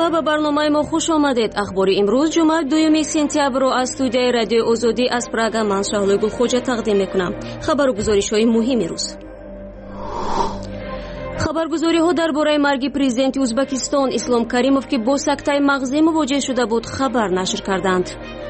مرحبا به برنامه ما خوش آمدید. اخبار امروز جمعه 2 سپتامبر را از استودیوی رادیو آزادی از پراگ من شهلا گلخوجه تقدیم میکنم. خبر و گزارش‌های مهم روز. خبرگزاری‌ها درباره مرگ پرزیدنت ازبکستان اسلام کریموف که با سکته مغزی مواجه شده بود خبر نشر کردند.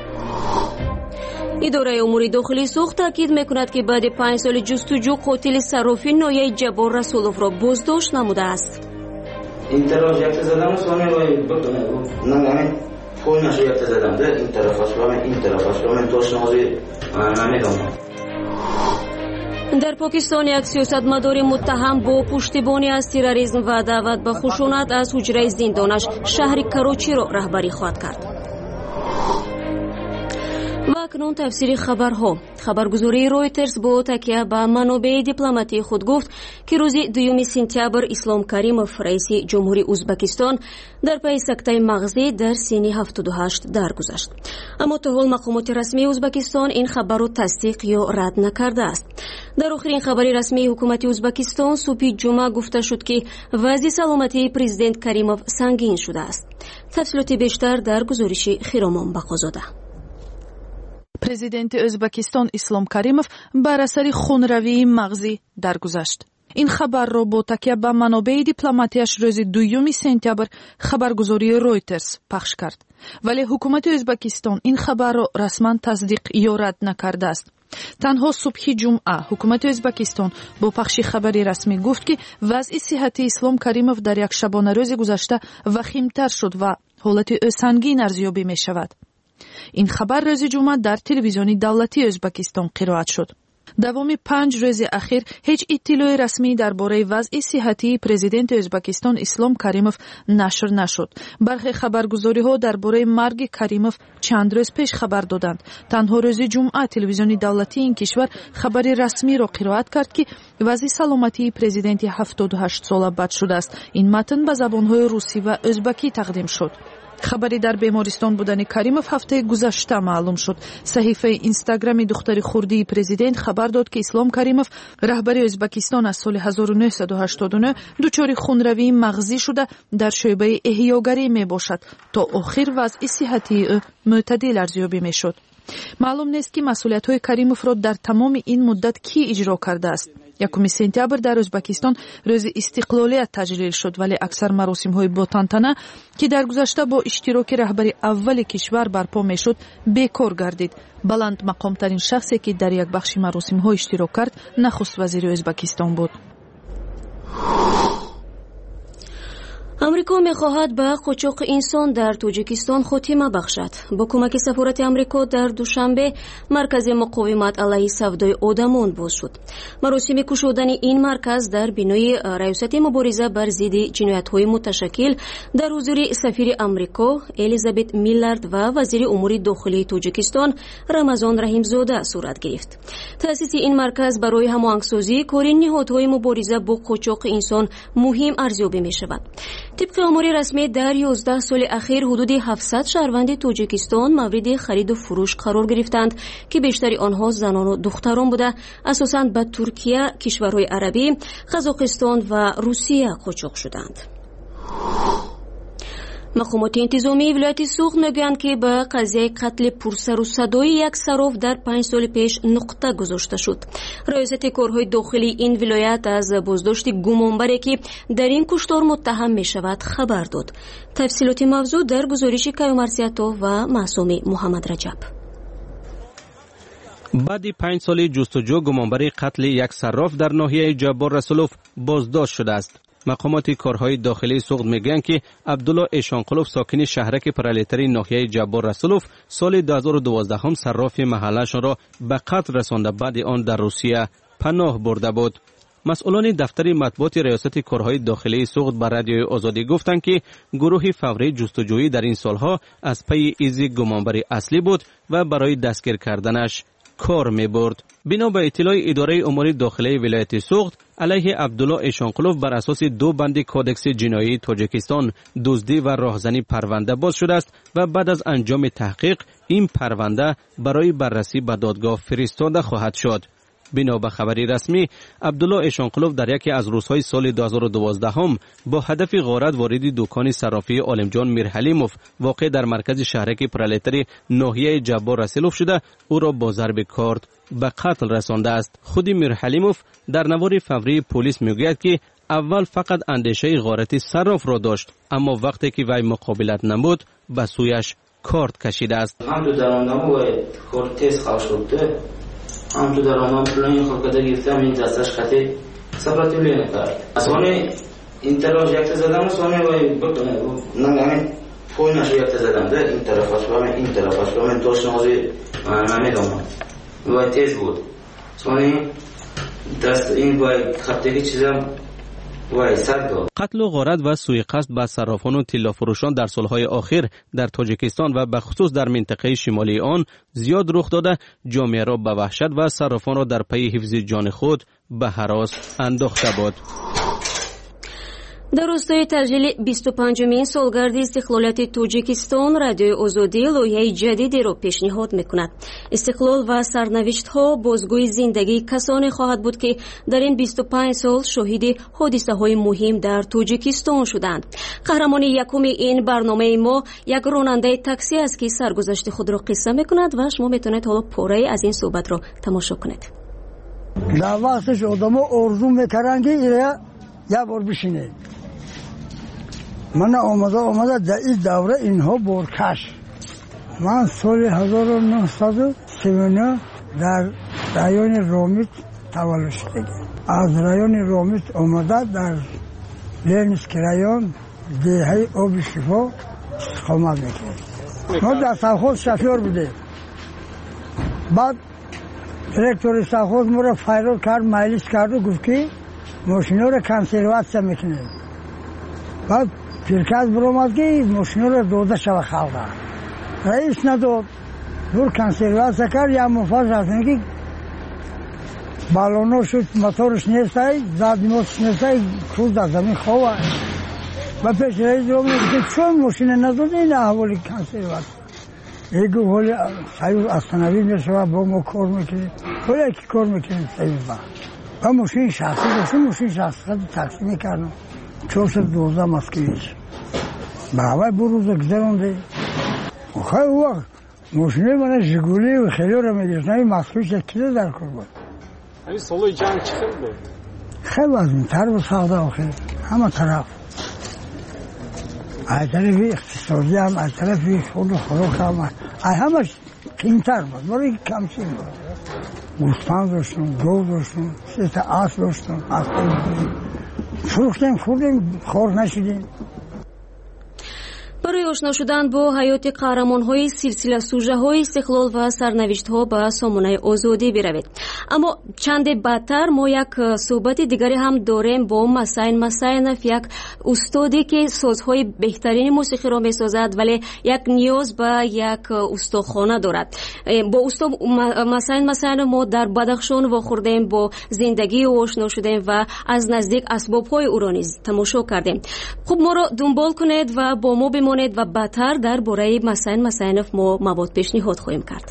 اداره امور داخلی سوخت تاکید میکند که بعد 5 سال جستجو قاتل صرافی ناحیه جبار رسولوف را بازداشت نموده است. این طرف یک زدم سوانه وای بکنه نه همین کل نشو یک زدم ده این طرف اصلا این طرف اصلا توش نازی نمیدونم. در پاکستان یک سیاستمدار متهم با پشتیبانی از تروریسم و دعوت به خشونت از حجره زندانش شهر کراچی را رهبری خواهد کرد. و اکنون تفسیر خبرها. خبرگزاری رویترز با تکیه به منابع دیپلماتی خود گفت که روز 2 سپتامبر اسلام کریموف رئیس جمهوری ازبکستان در پی سکته مغزی در سن 78 درگذشت. اما تا حال مقامات رسمی ازبکستان این خبر را تصدیق یا رد نکرده است. در آخرین خبر رسمی حکومت ازبکستان صبح جمعه گفته شد که وضع سلامتی پرزیدنت کریموف سنگین شده است. تفصیلات بیشتر در گزارش خیرامان بقازاده. پرزیدنت ازبکستان اسلام کریموف بر اثر خونروی مغزی درگذشت. این خبر را با تکیه به منابع دیپلماتیش روز 2 سپتامبر خبرگزاری رویترز پخش کرد. ولی حکومت ازبکستان این خبر را رسما تصدیق یا رد نکرده است. تنها صبح جمعه حکومت ازبکستان با پخش خبری رسمی گفت که وضع صحتی اسلام کریموف در یک شبانه روز گذشته وخیمتر شد و حالت او سنگین ارزیابی می شود. این خبر روز جمعه در تلویزیون دولتی ازبکستان قرائت شد. دوام 5 روز اخیر هیچ اطلاع رسمی درباره وضع صحتی پرزیدنت ازبکستان اسلام کریموف نشر نشد. برخی خبرگزاری‌ها درباره مرگ کریموف چند روز پیش خبر دادند. تنها روز جمعه تلویزیون دولتی این کشور خبری رسمی را قرائت کرد که وضع سلامتی پرزیدنت 78 ساله بد شده است. این متن به زبان‌های روسی و ازبکی تقدیم شد. خبری در بیمارستان بودن کریموف هفته گذشته معلوم شد. صحیفه اینستاگرام دختر خردی پرزیدنت خبر داد که اسلام کریموف رهبر ازبکستان از سال 1989 دچار خونروی مغزی شده در شعبه احیاگری می باشد تا آخر وضع صحتی معتدل ارزیابی می شد. معلوم نیست که مسئولیت‌های کریموف را در تمام این مدت کی اجرا کرده است. 1 سپتامبر در ازبکستان روز استقلالیت تجلیل شد ولی اکثر مراسم‌های با تنتنه که در گذشته با اشتراک رهبر اول کشور برپا می‌شد بیکار گردید. بلند مقام‌ترین شخصی که در یک بخش مراسم‌ها اشتراک کرد نخست وزیر ازبکستان بود. امریکا می‌خواهد به قاچاق انسان در تاجیکستان خاتمه بخشد. با کمک سفارت امریکا در دوشنبه مرکز مقاومت علیه سودای آدمان باز شد. مراسم گشودن این مرکز در بینای ریاست مبارزه بر ضد جنایت‌های متشکل در حضور سفیر امریکا الیزابت میلارد و وزیر امور داخلی تاجیکستان رمضان رحیمزاده صورت گرفت. تأسیس این مرکز برای هماهنگسازی کار نهادهای مبارزه با قاچاق انسان مهم ارزیابی می‌شود. طبق آمار رسمی در 11 سال اخیر حدود 700 شهروند تاجیکستان مورد خرید و فروش قرار گرفتند که بیشتر آنها زنان و دختران بوده، اساساً به ترکیه، کشورهای عربی، قزاقستان و روسیه قاچاق شدند. مقامات انتظامی ولایت سوخت میگویند که به قضیه قتل پرسر و صدای یک صراف در 5 سال پیش نقطه گذاشته شد. ریاست کارهای داخلی این ولایت از بازداشت گمانبری که در این کشتار متهم می شود خبر داد. تفصیلات موضوع در گزارش کیومرسیاتو و معصوم محمد رجب. بعد 5 سال جستجو گمانبر قتل یک صراف در ناحیه جبار رسولوف بازداشت شده است. مقامات کارهای داخلی سوخت میگن که عبدالله ایشانقلوف ساکن شهرک پرالتری ناحیه جبار رسولوف سال 2012 هم صراف محلشان را به قتل رسانده، بعد آن در روسیه پناه برده بود. مسئولان دفتر مطبوعات ریاست کارهای داخلی سوخت به رادیوی آزادی گفتند که گروه فوری جستجویی در این سالها از پی ایزی گمانبر اصلی بود و برای دستگیر کردنش کار می برد. بنا به اطلاع اداره امور داخلی ولایت سوخت علیه عبدالله ایشانقلوف بر اساس 2 بند کودکس جنایی تاجیکستان دزدی و راهزنی پرونده باز شده است و بعد از انجام تحقیق این پرونده برای بررسی به دادگاه فرستاده خواهد شد. بنا به خبری رسمی، عبدالله ایشانقلوف در یکی از روزهای سال 2012 هم با هدف غارت وارد دکان صرافی عالمجان میرحلیموف واقع در مرکز شهرک پرولتاری ناحیه جبار رسولوف شده او را با ضرب کارد به قتل رسانده است. خود میرحلیموف در نوار فوری پلیس میگوید که اول فقط اندیشه غارت صراف را داشت، اما وقتی که وی مقابلت نمود به سویش کارت کشیده است. هم تو درآمدم و کارت تست خواهش شده، هم تو درآمدم پلان خود گرفتم این دستش خطی سپراتیلی نکرد. اصلا این طرف یک زدم اصلا وای بکنه نمیدونم فون نشو یک زدم ده این طرفش و این طرفش و من توش نازی نمیدونم وای تیز بود. اصلا دست این وای خطی چیزم قتل و غارت و سوءقصد به صرافان و طلا فروشان در سالهای اخیر در تاجیکستان و به خصوص در منطقه شمالی آن زیاد رخ داده جامعه را به وحشت و صرافان را در پی حفظ جان خود به هراس انداخته بود. در راستای تسجیل 25مین سالگرد استقلالیت تاجیکستان رادیوی آزادی لایحه جدیدی را پیشنهاد میکند. استقلال و سرنوشت‌ها بازگوی زندگی کسانی خواهد بود که در این 25 سال شاهد حادثه‌های مهم در تاجیکستان شدند. قهرمان یکم این برنامه ما یک راننده تاکسی است که سرگذشت خود را قصه میکند و شما میتونید حالا پاره از این صحبت را تماشا کنید. در وقتش آدم‌ها آرزو می‌کردند که یک بار بشینه. من آمده در این دوره اینها بارکش. من سال 1939 در رایون رامیت تولد شده. از رایون رامیت آمده در لینسک رایون دهه آب شفا استقامت میکرد. ما در سرخوز شفیار بوده. بعد دیرکتور سرخوز ما را فایرال کرد، مایلیس کرد و گفت که ماشینا را کنسرواسیا میکنه. بعد پیرکس برآمد که ماشینا را داده شود خلق. رئیس نداد. دور کنسرواسیا کرد یا مفاز رفتن که بالونا شد موتورش نیستای، زدیماتش نیستای، خود در زمین خواه. و پیش رئیس رو میگه که چون ماشین نداد این احوالی کنسرواسیا. ایگو حالی سایو استانوی میشود با ما کار میکنیم. حالی اکی کار میکنیم سایو با. و ماشین شخصی داشتیم، ماشین شخصی خیلی تاکسی میکردم. 412 مسکویش. برای بروز گذرانده. خیلی وقت ماشینه من ژگولی و خیلی رو میگیرد. این مسکویش کلی در کار بود. این سالوی جنگ چی بود؟ خیلی وزن‌تر و ساده آخر. همه طرف. از طرفی اقتصادی هم، از طرفی خود و خوراک هم. همش کمتر بود. برای کمچین بود. گوسفند داشتم، گاو داشتم، 3 تا اسب داشتم، فروختیم خوردیم خور نشدیم. برای آشنا شدن با حیات قهرمان‌های سلسله سوژه‌های استقلال و سرنوشت‌ها به سامانه آزادی بروید. اما چند بعدتر ما یک صحبت دیگری هم داریم با مسینف، یک استادی که سازهای بهترین موسیقی را می‌سازد ولی یک نیاز به یک استادخانه دارد. با استاد مسین ما در بدخشان واخوردیم، با زندگی او آشنا شدیم و از نزدیک اسباب‌های او را نیز تماشا کردیم. خب ما را دنبال کنید و با ما بمانید و بعدتر در باره مسینف ما مواد پیشنهاد خواهیم کرد.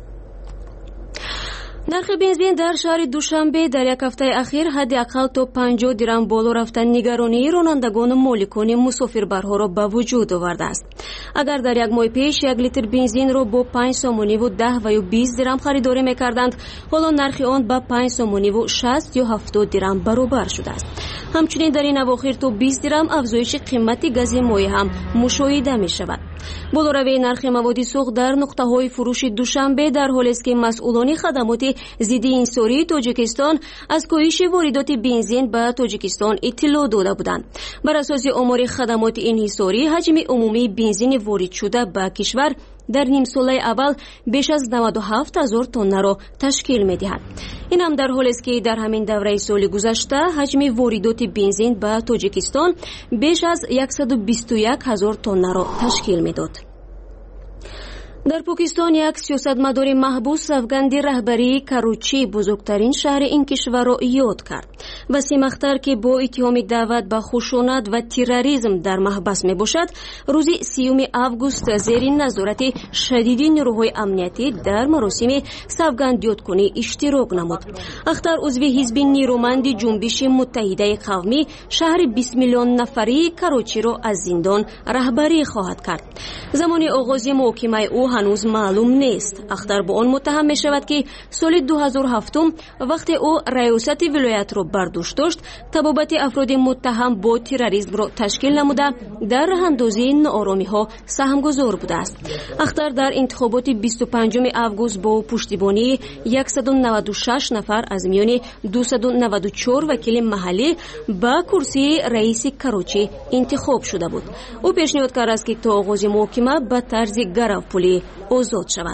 نرخ بنزین در شهر دوشنبه در یک هفته اخیر حداقل تا 50 درم بالا رفتن نگرانی رانندگان و مالکان مسافربرها را به وجود آورده است. اگر در یک ماه پیش 1 لیتر بنزین را با 5 سومانی و 10 و یا 20 درم خریداری می‌کردند، حالا نرخ آن به 5 سومانی و 60 یا 70 درم برابر شده است. همچنین در این اواخر تا 20 درم افزایش قیمت گاز مایع هم مشاهده می‌شود. بالاروی نرخ مواد سوخت در نقطه‌های فروش دوشنبه در حالی است که مسئولان خدمات ضد انحصاری تاجیکستان از کاهش واردات بنزین به تاجیکستان اطلاع داده بودند. بر اساس آمار خدمات انحصاری، حجم عمومی بنزین وارد شده به کشور در نیم ساله اول بیش از 97,000 تن را تشکیل می‌دهد. این هم در حالی است که در همین دوره سال گذشته حجم واردات بنزین به تاجیکستان بیش از 121,000 تن را تشکیل می‌داد. در پاکستان یک سیاستمدار محبوس سوگند رهبری کراچی بزرگترین شهر این کشور را یاد کرد. وسیم اختر که با اتهام دعوت به خشونت و تروریسم در محبس می باشد، روز 30 آگوست زیر نظارت شدید نیروهای امنیتی در مراسم سوگند یادکنی اشتراک نمود. اختر عضو حزب نیرومند جنبش متحده قومی شهر 20 میلیون نفری کراچی را از زندان رهبری خواهد کرد. زمان آغاز محاکمه او هنوز معلوم نیست. اختر با آن متهم می شود که سال 2007 وقتی او ریاست ولایت را بر دوش داشت، تبابت افراد متهم با تروریسم را تشکیل نموده در راه اندازی ناآرامی ها سهمگذار بوده است. اختر در انتخابات 25 آگوست با پشتیبانی 196 نفر از میان 294 وکیل محلی به کرسی رئیس کراچی انتخاب شده بود. او پیشنهاد کرده است که تا آغاز محاکمه به طرز گروپولی آزاد شود.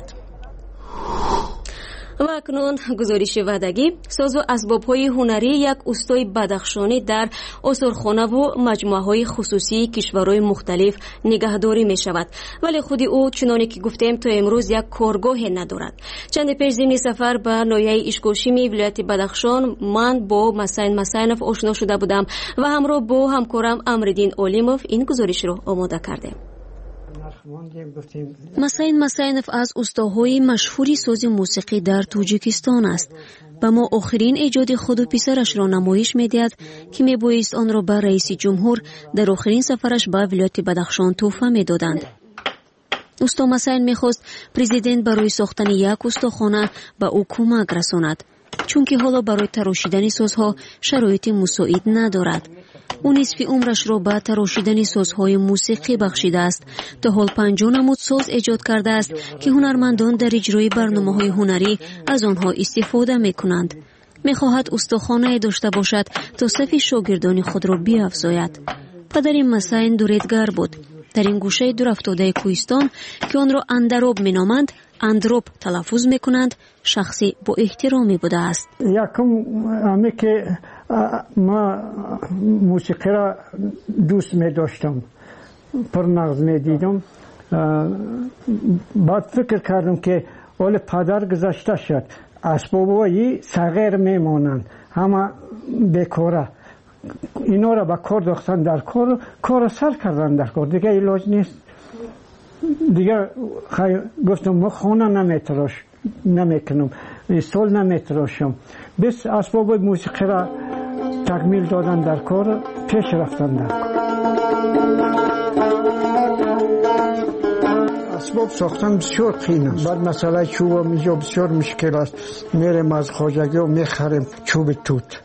و اکنون گزارش وعدگی. ساز و اسباب‌های هنری یک استای بدخشانی در آثارخانه و مجموعه‌های خصوصی کشورهای مختلف نگهداری می‌شود، ولی خود او چنانه که گفتیم تا امروز یک کارگاه ندارد. چند پیش ضمن سفر به ناحیه اشکاشمی ولایت بدخشان من با مسعین آشنا شده بودم و همراه با همکارم امردین علیموف این گزارش را آماده کردیم. مسعینف از استاهای مشهوری ساز موسیقی در توجیکستان است. و ما آخرین ایجاد خود و پسرش را نمایش می‌دهد که می‌بایست آن را به رئیس جمهور در آخرین سفرش به ولایت بدخشان تحفه می‌دادند. استا مسعین می‌خواست پرزیدنت برای ساختن یک استاخانه به او کمک رساند، چون که حالا برای تراشیدن سازها شرایط مساعد ندارد. او نصف عمرش را به تراشیدن سازهای موسیقی بخشیده است. تا حال 50 نمود ساز ایجاد کرده است که هنرمندان در اجرای برنامه‌های هنری از آنها استفاده می‌کنند. می‌خواهد استاخانه داشته باشد تا صف شاگردان خود را بیافزاید. پدر مسعین دوریدگر بود. در این گوشه دورافتاده کوهستان که آن را اندراب می‌نامند، اندروب تلفظ می‌کنند، شخصی با احترامی بوده است. یکم که ما موسیقی را دوست می داشتم، پرنغز می دیدم. بعد فکر کردم که اول پدر گذشته شد، اسبابایی صغیر می مانند، همه بیکاره. اینا را با کار داختن در کار سر کردن در کار، دیگه علاج نیست. دیگه گفتم ما خانه نمیکنم، سال نمیتراشم. بس اسباب موسیقی را تکمیل دادن در کار، پیش رفتن در کار. اسباب ساختن بسیار قین است. بعد مسئله چوب اینجا بسیار مشکل است. میریم از خواجگی و میخریم چوب توت.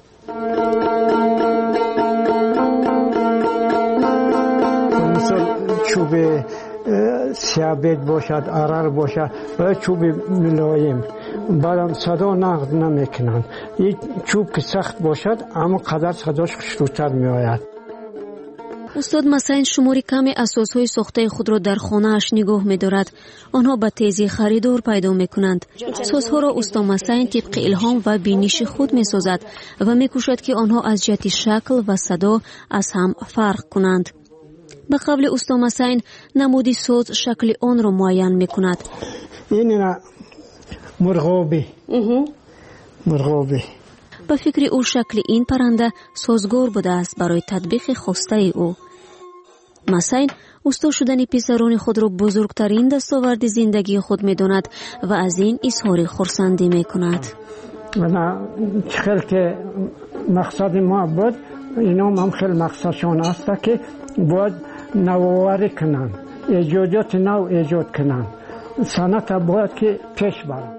مثلا چوب سیابید باشد، عرر باشد و چوب ملایم، بعدم صدا نقد نمیکنند. این چوب که سخت باشد اما قدر صداش خوشتر می آید. استاد مسعین شماری کمی اساسهای ساخته خود را در خانه اش نگاه می دارد. آنها به تیزی خریدار پیدا می کنند. سازها را استاد مسعین طبق الهام و بینش خود می سازد و می کوشد که آنها از جهت شکل و صدا از هم فرق کنند. به قبل استا مسعین نمودی ساز شکل آن را معین می کند. این مرغابی. به فکر او شکل این پرنده سازگار بوده است برای تطبیق خواسته او. مسعین استا شدن پسران خود را بزرگترین دستاورد زندگی خود می داند و از این اظهار خرسندی می کند. خیلی که مقصد ما بود، اینا هم خیلی مقصدشان است که باید نوآوری کنن، ایجادات نو ایجاد کنن، صنعت باید که پیش برن.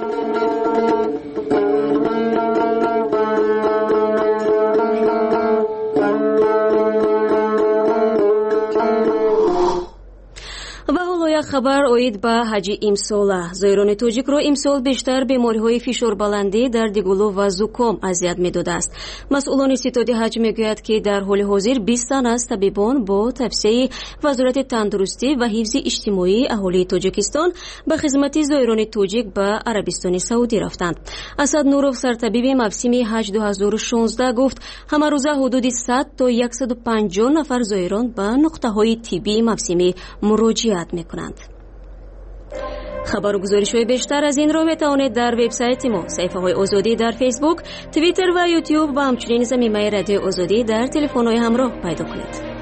خبر اوید به حج امسال. زایران توجیک رو امسال بیشتر بیماری‌های فشار بلندی در دیگلو و زکام اذیت می‌داده است. مسئولان ستاد حج میگویند که در حال حاضر 20 تن از طبیبان با توصیه وزارت تندرستی و حفظ اجتماعی اهالی تاجیکستان به خدمت زایران توجیک به عربستان سعودی رفتند. اسد نوروف سرطبیب موسم حج 2016 گفت همه روزه حدود 100 تا 150 نفر زایران به نقطه‌های طبی موسمی مراجعت می‌کنند. خبر و گزارش‌های بیشتر از این رو میتوانید در وبسایت ما، صفحه‌های آزادی در فیسبوک، توییتر و یوتیوب و همچنین زمینه رادیو آزادی در تلفن‌های همراه پیدا کنید.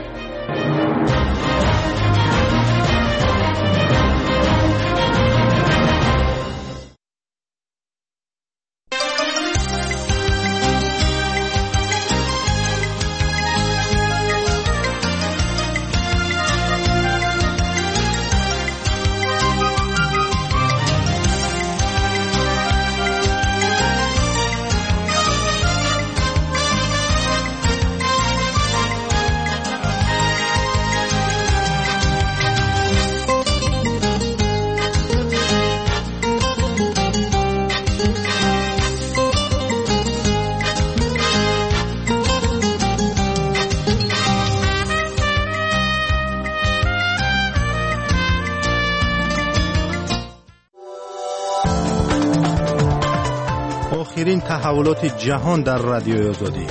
آخرین تحولات جهان در رادیو آزادی.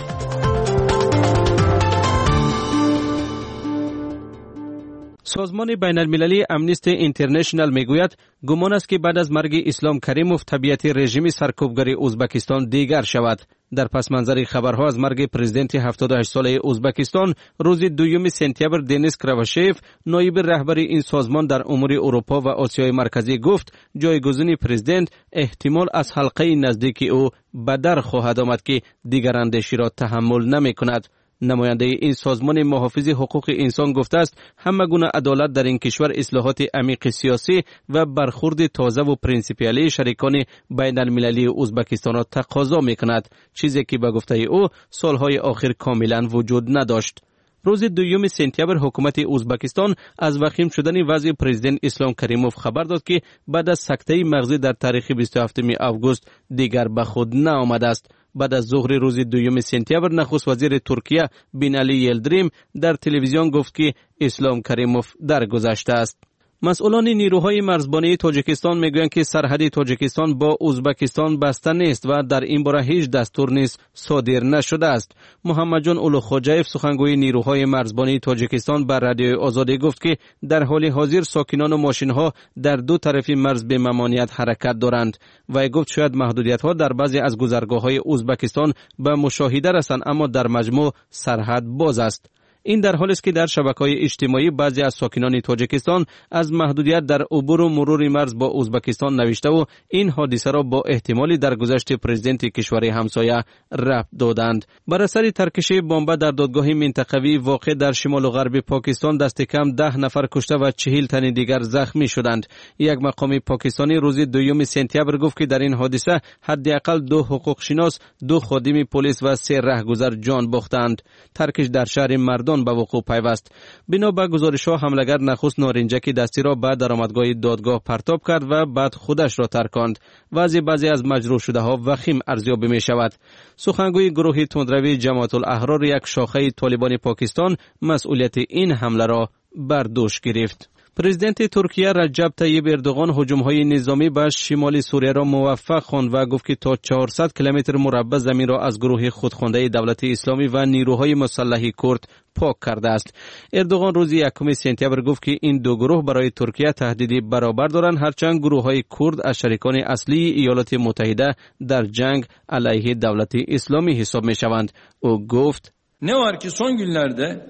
سازمان بین المللی امنیستی اینترنشنال میگوید گمان است که بعد از مرگ اسلام کریموف طبیعت رژیم سرکوبگری ازبکستان دیگر شود. در پس منظر خبرها از مرگ پرزیدنت 78 ساله ازبکستان روز 2 سپتامبر دنیس کراوشیف، نایب رهبر این سازمان در امور اروپا و آسیای مرکزی گفت جایگزین پرزیدنت احتمال از حلقه نزدیک او به در خواهد آمد که دیگر اندیشی را تحمل نمی کند. نماینده این سازمان محافظ حقوق انسان گفته است همه گونه عدالت در این کشور اصلاحات عمیق سیاسی و برخورد تازه و پرینسیپیالی شریکان بین المللی ازبکستان را تقاضا می کند، چیزی که به گفته او سالهای آخر کاملا وجود نداشت. روز 2 سپتامبر حکومت ازبکستان از وخیم شدن وضع پرزیدنت اسلام کریموف خبر داد که بعد از سکته مغزی در تاریخ 27 آگوست دیگر به خود نآمده است. بعد از ظهر روز 2 سپتامبر نخست وزیر ترکیه بین علی یلدریم در تلویزیون گفت که اسلام کریموف درگذشته است. مسئولان نیروهای مرزبانی تاجیکستان میگویند که سرحد تاجیکستان با ازبکستان بسته نیست و در این باره هیچ دستور نیز صادر نشده است. محمد جان اولوخوجایف سخنگوی نیروهای مرزبانی تاجیکستان بر رادیو آزادی گفت که در حال حاضر ساکنان و ماشین‌ها در دو طرف مرز به ممانعت حرکت دارند. و گفت شاید محدودیت‌ها در بعضی از گذرگاه‌های ازبکستان به مشاهده رسند، اما در مجموع سرحد باز است. این در حالی است که در شبکه‌های اجتماعی بعضی از ساکنان تاجیکستان از محدودیت در عبور و مرور مرز با ازبکستان نوشته و این حادثه را با احتمال درگذشت پرزیدنت کشور همسایه ربط دادند. بر اثر ترکش بمب در دادگاه منطقوی واقع در شمال و غرب پاکستان دست کم 10 نفر کشته و 40 تن دیگر زخمی شدند. یک مقام پاکستانی روز 2 سپتامبر گفت که در این حادثه حداقل 2 حقوق شناس، 2 خادم پلیس و 3 راهگذر جان باختند. ترکش در شهر مردان به وقوع پیوست. بنا به گزارش‌ها حملگر نخست نارنجک دستی را به درآمدگاه دادگاه پرتاب کرد و بعد خودش را ترکاند. بعضی از مجروح شده ها وخیم ارزیابی می شود. سخنگوی گروه تندروی جماعت الاحرار، یک شاخه طالبان پاکستان، مسئولیت این حمله را بر دوش گرفت. پرزیدنت ترکیه رجب طیب اردوغان هجوم‌های نظامی به شمال سوریه را موفق خواند و گفت که تا 400 کیلومتر مربع زمین را از گروه خودخوانده دولت اسلامی و نیروهای مسلح کرد پاک کرده است. اردوغان روز 1 سپتامبر گفت که این دو گروه برای ترکیه تهدیدی برابر دارند، هرچند گروه‌های کرد از شریکان اصلی ایالات متحده در جنگ علیه دولت اسلامی حساب می‌شوند. او گفت نه var ki son günlerde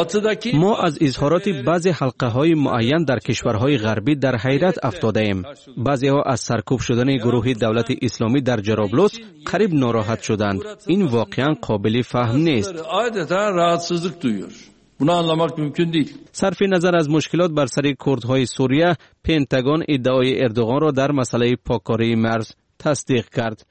ما از اظهارات بعضی حلقه‌های معین در کشورهای غربی در حیرت افتاده ایم. بعضی‌ها از سرکوب شدن گروه دولت اسلامی در جرابلس قریب ناراحت شدند. این واقعاً قابل فهم نیست. صرف نظر از مشکلات بر سر کردهای سوریه، پنتاگون ادعای اردوغان را در مسئله پاککاری مرز تصدیق کرد.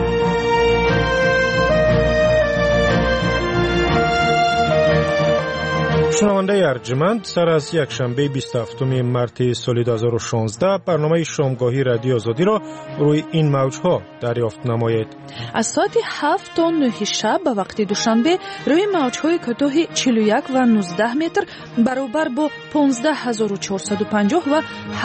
شنونده ارجمند، سر از یک شنبه 27 مارس سال 2016 برنامه شامگاهی رادیو آزادی را روی این موج‌ها دریافت نمایید. از ساعت 7 تا 9 شب به وقت دوشنبه روی موج‌های کوتاه 41 و 19 متر برابر با 15450 و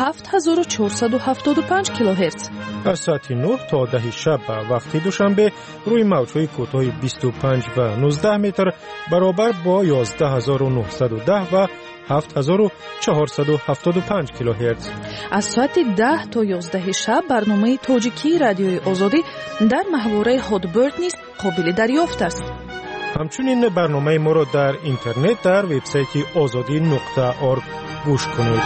7475 کیلوهرتز. از ساعت 9 تا 10 شب به وقت دوشنبه روی موج‌های کوتاه 25 و 19 متر برابر با 11910 و 7475 کیلوهرتز. از ساعت 10 تا 11 شب برنامه تاجیکی رادیوی آزادی در محوره هادبرد نیز قابل دریافت است. همچنین برنامه ما را در اینترنت در وبسایت azadi.org گوش کنید.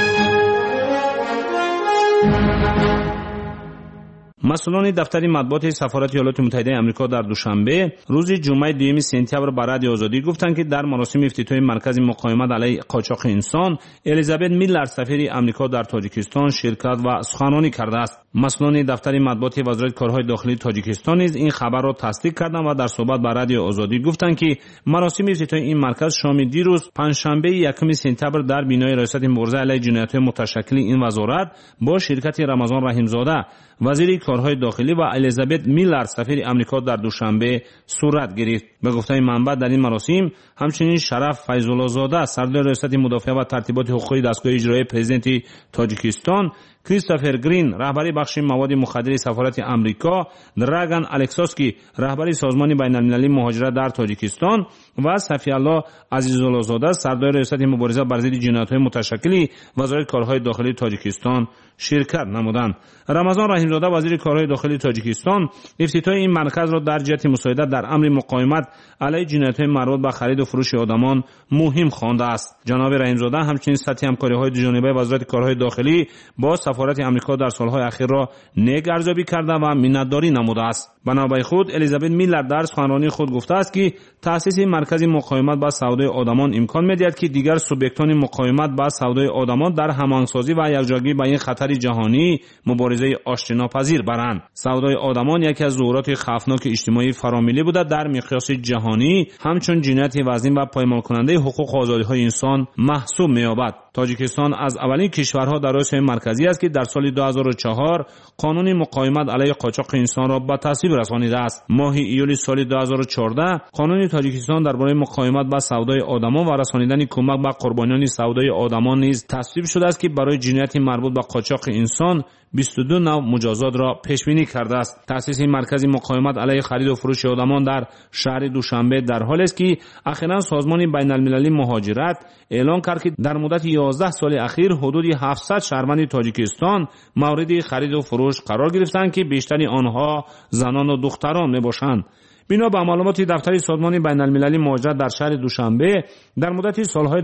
مسئولان دفتر مطبوعات سفارت ایالات متحده آمریکا در دوشنبه روز جمعه 2 سپتامبر به رادیو آزادی گفتند که در مراسم افتتاح مرکز مقاومت علیه قاچاق انسان الیزابت میلر سفیر آمریکا در تاجیکستان شرکت و سخنرانی کرده است. مسئولان دفتر مطبوعات وزارت کارهای داخلی تاجیکستان نیز این خبر را تصدیق کردند و در صحبت با رادیو آزادی گفتند که مراسم افتتاح این مرکز شام دیروز پنجشنبه 1 سپتامبر در بینای ریاست مبارزه علیه جنایت‌های متشکل این وزارت با شرکت رمضان رحیمزاده وزیر کارهای داخلی و الیزابت میلر سفیر آمریکا در دوشنبه صورت گرفت. به گفته منبع در این مراسم همچنین شرف فیض‌الله زاده سردار ریاست مدافع و ترتیبات حقوقی دستگاه اجرایی پرزیدنت تاجیکستان، کریستوفر گرین رهبری بخش مواد مخدر سفارت آمریکا، دراگان الکساسکی رهبری سازمان بین‌المللی مهاجرت در تاجیکستان و صفی الله عزیزالله زاده سردار ریاست مبارزه بر ضد جنایت‌های متشکل وزارت کارهای داخلی تاجیکستان شرکت نمودند. رمضان رحیمزاده وزیر کارهای داخلی تاجیکستان افتتاح این مرکز را در جهت مساعدت در امر مقاومت علیه جنایت‌های مربوط به خرید و فروش آدمان مهم خوانده است. جناب رحیمزاده همچنین سطح همکاری‌های دوجانبه وزارت کارهای داخلی با سفارت آمریکا در سالهای اخیر را نیک ارزیابی کرده و منتداری نموده است. بنابر خود الیزابت میلر در سخنرانی خود گفته است که تأسیس مرکز مقاومت با سودای آدمان امکان می‌دهد که دیگر سوبیکتان مقاومت با سودای آدمان در هماهنگسازی و یکجایی با این خطر جهانی مبارزه آشتیناپذیر برند. سودای آدمان یکی از ظاهرات خطرناک اجتماعی فراملی بوده در مقیاس جهانی همچون جنایت وزین و پایمال کننده حقوق و آزادی‌های انسان محسوب می‌یابد. تاجیکستان از اولین کشورها در آسیای مرکزی است که در سال 2004 قانون مقاومت علیه قاچاق انسان را به تصویب رسانیده است. ماه ایول سال 2014 قانون تاجیکستان درباره مقاومت با سودای آدمان و رسانیدن کمک به قربانیان سودای آدمان نیز تصویب شده است که برای جنایت مربوط به قاچاق انسان 22 نوع مجازات را پیش بینی کرده است. تأسیس مرکز مقاومت علیه خرید و فروش آدمان در شهر دوشنبه در حالی است که اخیراً سازمان بین‌المللی مهاجرت اعلام کرد که در مدت 11 سال اخیر حدود 700 شهروند تاجیکستان مورد خرید و فروش قرار گرفتند که بیشتر آنها زنان و دختران میباشند. بنا به معلومات دفتر سازمان بین‌المللی مهاجرت در شهر دوشنبه در مدت سالهای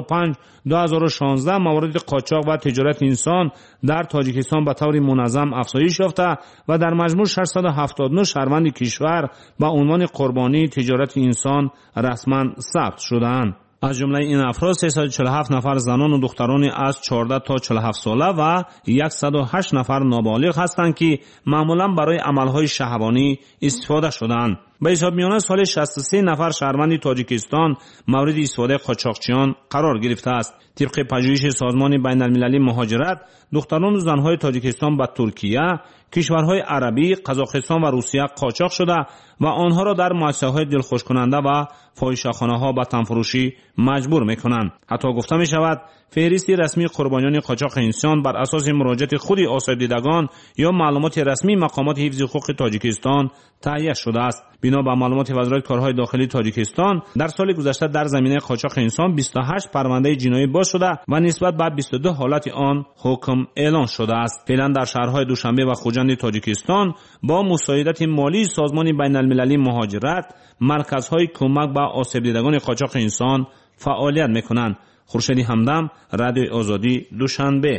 2005-2016 موارد قاچاق و تجارت انسان در تاجیکستان به طور منظم افزایش یافته و در مجموع 679 شهروند کشور با عنوان قربانی تجارت انسان رسما ثبت شدند. از جمله این افراد 347 نفر زنان و دختران از 14 تا 47 ساله و 108 نفر نابالغ هستند که معمولا برای عملهای شهوانی استفاده شدند. به حساب میانه سال 63 نفر شهروند تاجیکستان مورد استفاده قاچاقچیان قرار گرفته است. طبق پژوهش سازمان بین‌المللی مهاجرت دختران و زنهای تاجیکستان به ترکیه، کشورهای عربی، قزاقستان و روسیه قاچاق شده و آنها را در مؤسسه‌های دلخوش کننده و فاحشه‌خانه‌ها به تنفروشی مجبور می‌کنند. حتی گفته می‌شود فهرست رسمی قربانیان قاچاق انسان بر اساس مراجعه خود آثار دیدگان یا معلومات رسمی مقامات حفظ حقوق تاجیکستان تهیه شده است. بنا به معلومات وزارت کارهای داخلی تاجیکستان در سال گذشته در زمینه قاچاق انسان 28 پرونده جنایی باز شده و نسبت به 22 حالت آن حکم اعلان شده است. فعلا در شهرهای دوشنبه و خوجند تاجیکستان با مساعدت مالی سازمان بین‌المللی مهاجرت مرکزهای کمک به آسیب دیدگان قاچاق انسان فعالیت می‌کنند. خورشید همدم، رادیو آزادی، دوشنبه.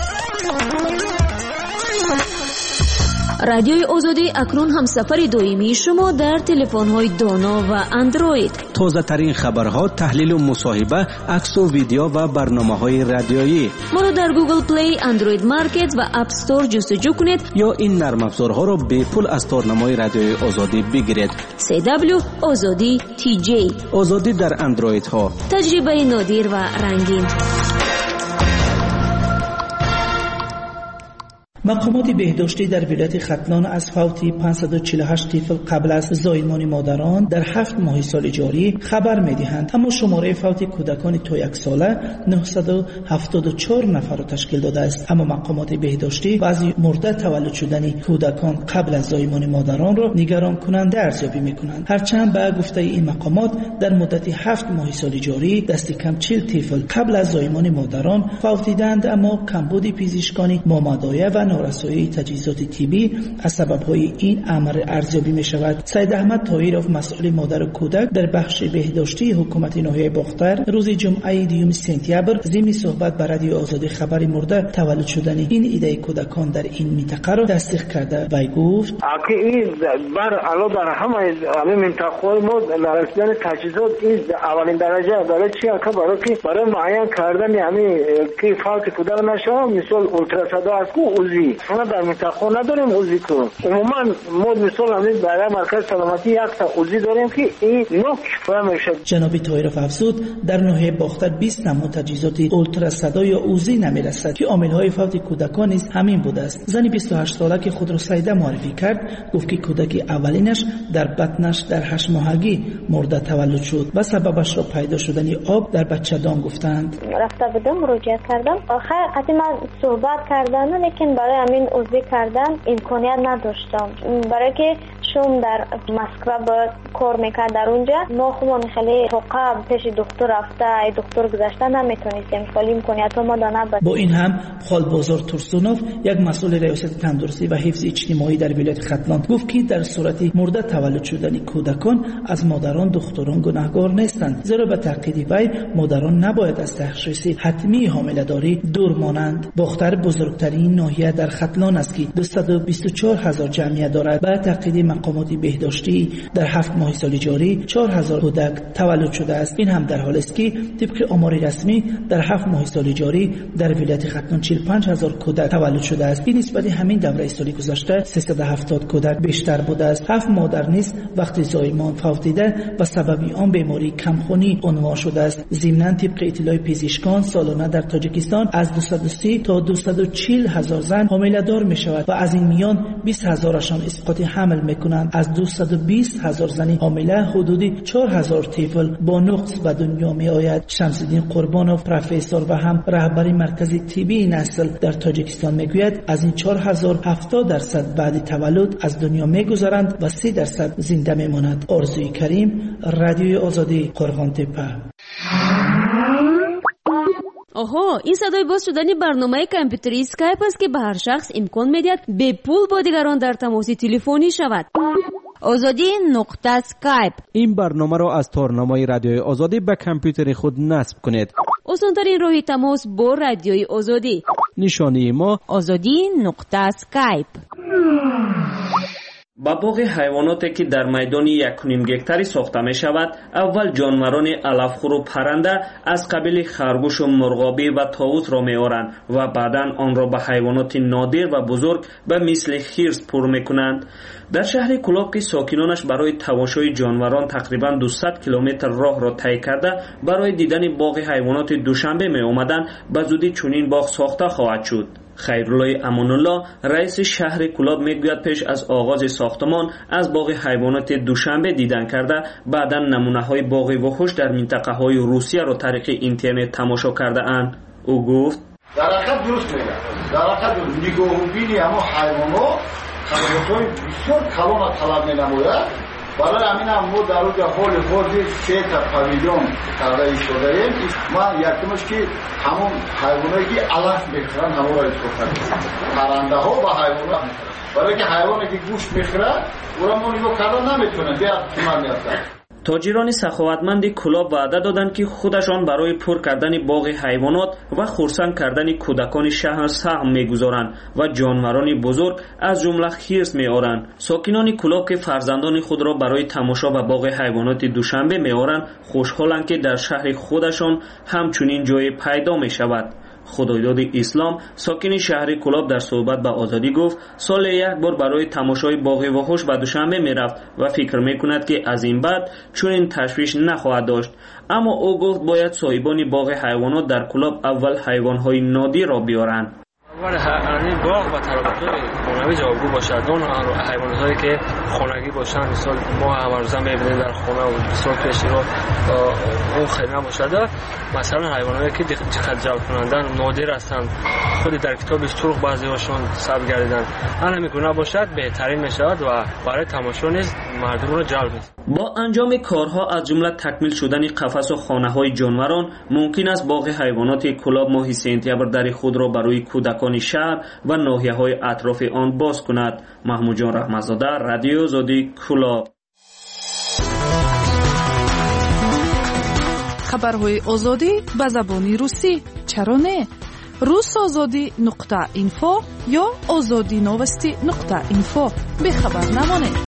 رادیوی آزادی اکنون هم سفر دائمی شما در تلفن‌های دانا و اندروید. تازه ترین خبرها، تحلیل و مصاحبه، عکس و ویدیو و برنامه‌های رادیویی. ما را در گوگل پلی، اندروید مارکت و اپ استور جستجو کنید یا این نرم افزارها را به پول از تارنمای رادیوی آزادی بگیرید. CW آزادی TJ. آزادی در اندروید ها. تجربه نادر و رنگین. مقامات بهداشتی در ولایت ختلان از فوت 548 طفل قبل از زایمان مادران در 7 ماه سال جاری خبر می‌دهند، اما شماره فوت کودکان تا 1 ساله 974 نفر را تشکیل داده است. اما مقامات بهداشتی بعضی مرده تولد شدن کودکان قبل از زایمان مادران را نگران کننده ارزیابی می‌کنند. هرچند به گفته این مقامات در مدت 7 ماه سال جاری دست کم 40 طفل قبل از زایمان مادران فوتیدند، اما کمبود پزشکانی، مامدایه و نارسایی تجهیزات طبی از سبب‌های این امر ارزیابی می‌شود. سید احمد طاهرов مسئول مادر و کودک در بخش بهداشتی حکومت ناحیه باختر روز جمعه 2 سپتامبر ضمن صحبت با رادیو آزادی خبر مرده تولد شدن این ایده کودکان در این منطقه را تصدیق کرده و گفت که این بر علاوه بر همه منطقه ما نرسیدن تجهیزات این اولین درجه برای چی که برای معین کردن یعنی که فوت کودک نشه، مثال اولتراسادا است کو عضوی ما در منطقه نداریم عضوی کو عموما ما مثال همین برای مرکز سلامتی یک تا عضوی داریم که این نوک فهمشه. جناب طاهرов افزود در ناحیه باختر 20 نمود تجهیزات اولتراسادا یا عضوی نمیرسد که عامل‌های فوت کودکان نیز همین بوده است. زنی 28 ساله که خود را سیده معرفی کرد گفت که کودک اولینش در بطنش در 8 ماهگی مرده تولد شد و سببش را پیدا شدن آب در بچه‌دان گفتند. رفته بودم مراجعه کردم، آخر قطعی من صحبت کردم لیکن برای همین عضوی کردن امکانیت نداشتم، برای که شوم در مسکو با کار میکرد در اونجا ما خودمون خیلی فوقا پیش دکتر رفته دکتر گذاشته نمیتونستیم خیلی امکانیت ما دانه بود. با این هم خال بازار تورسونوف یک مسئول ریاست تندرستی و حفظ اجتماعی در ولایت ختلان گفت که در صورت مرده تولد شدن کودکان از مادران دختران گناهکار نیستند، زیرا به تاکید وی مادران نباید از تشخیص حتمی حامله‌داری دور مانند. باختر بزرگترین ناحیه در ختلان است که 224,000 جمعیت دارد. به تاکید مقامات بهداشتی در 7 ماه سال جاری 4,000 کودک تولد شده است. این هم در حالی است که طبق آمار رسمی در 7 ماه سال جاری در ولایت ختلان 45,000 کودک تولد شده است. این نسبت همین دوره سال گذشته 370 کودک بیشتر بوده است. 7 مادر نیز وقتی زایمان فوتیده و سبب آن بیماری کمخونی عنوان شده است. ضمناً طبق اطلاع پزشکان سالانه در تاجیکستان از 230 تا 240 هزار زن حامله دار می شود و از این میان 20,000شان اسقاط حمل میکنند. از 220 هزار زن حامله حدودی 4,000 طفل با نقص به دنیا می آید. شمس‌الدین قربانوف پروفسور و هم رهبر مرکز طبی نسل در تاجیکستان میگوید از این 4,000 70% بعد تولد از دنیا میگذرند و 3% زنده میمانند. آرزوی کریم، رادیوی آزادی، قرغان‌تپه. آها، این صدای باز شدن برنامه کامپیوتری اسکایپ است که به هر شخص امکان میدهد به پول با دیگران در تماس تلفنی شود. آزادی نقطه اسکایپ. این برنامه را از تارنمای رادیوی آزادی به کامپیوتر خود نصب کنید. آسان‌ترین راه تماس با رادیوی آزادی. نشانی ما آزادی نقطه اسکایپ. با باغ حیواناتی که در میدان 1.5 گکتاری ساخته می شود، اول جانوران علفخور و پرنده از قبیل خرگوش و مرغابی و طاووس را می آورند و بعدا آن را به حیوانات نادر و بزرگ به مثل خرس پر می کنند. در شهر کلاب که ساکنانش برای تماشای جانوران تقریبا 200 کیلومتر راه را طی کرده برای دیدن باغ حیوانات دوشنبه می آمدند، به زودی چنین باغ ساخته خواهد شد. خیرالله امان‌الله رئیس شهر کلاب میگوید پیش از آغاز ساختمان از باغ حیوانات دوشنبه دیدن کرده، بعدا نمونه‌های باغ وحوش در منطقه‌های روسیه را طریق اینترنت تماشا کرده اند. او گفت در حقیقت درست میگه، در حقیقت نگاهبینی اما حیوانات خدمات‌های بسیار کلان طلب می‌نماید. برای همین هم ما در اونجا حال خود 3 تا پاویلیون طراحی شده ایم. ما یکمش که همون حیوانایی که علف میخورن همون را استفاده می‌کنیم. پرنده ها و حیوانات برای که حیوانی که گوشت میخوره او را ما نگاه کردن نمیتونه بیاد کمر میافتن. تاجران سخاوتمند کلاب وعده دادند که خودشان برای پر کردن باغ حیوانات و خرسند کردن کودکان شهر سهم میگذارند و جانوران بزرگ از جمله خرس میآورند. ساکنان کلاب که فرزندان خود را برای تماشا به باغ حیوانات دوشنبه میآورند خوشحالند که در شهر خودشان همچنین جای پیدا می شود. خدایداد اسلام ساکن شهر کلاب در صحبت با آزادی گفت سال یک بار برای تماشای باغ وحوش به دوشنبه می رفت و فکر می کند که از این بعد چنین تشویش نخواهد داشت. اما او گفت باید صاحبان باغ حیوانات در کلاب اول حیوانهای نادر را بیارند. همین باغ و ترابط‌های خانگی جوابگو باشد. اون حیواناتی که خانگی باشن، مثلا ما هر روزا می‌بینیم در خانه و بسیار پیش رو اون خیلی نباشد. مثلا حیواناتی که دقت جلب کنندن نادر هستند، خود در کتاب سرخ بعضی‌هاشون ثبت گردیدن. همین گونه باشد بهترین میشود و برای تماشا نیز مردم را جلب می‌کند. با انجام کارها از جمله تکمیل شدن قفس و خانه‌های جانوران ممکن است باغ حیوانات کلاب ماه سپتامبر در خود را برای کودکان شهر و ناحیه‌های اطراف آن باز کند. محمود جان رحمتزاده، رادیو آزادی، کلاب. خبرهای آزادی به زبان روسی چرا نه؟ rusazodi.info یا azadinovosti.info. به خبر نمانید.